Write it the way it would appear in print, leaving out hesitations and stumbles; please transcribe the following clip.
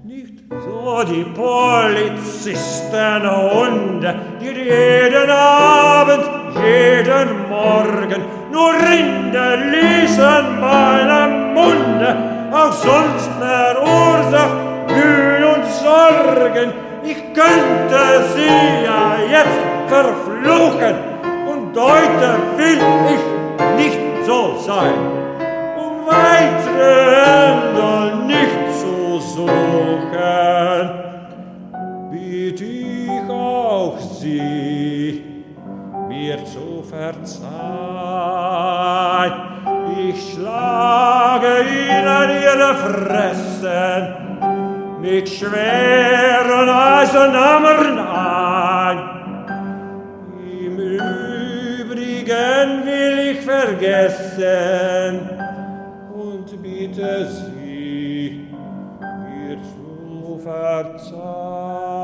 Nicht so die Polizistenhunde, die jeden Abend, jeden Morgen nur Rinde ließen meinem Munde, auch sonst verursacht Mühe und Sorgen. Ich könnte sie ja jetzt verfluchen, und heute will ich nicht so sein, um weitere Händel nicht zu suchen. Bitt ich auch sie, mir zu verzeihen. Ich schlage ihnen ihre Fressen mit schweren Eisenhammern ein. Im Übrigen will ich vergessen und bitte sie, mir zu verzeihen.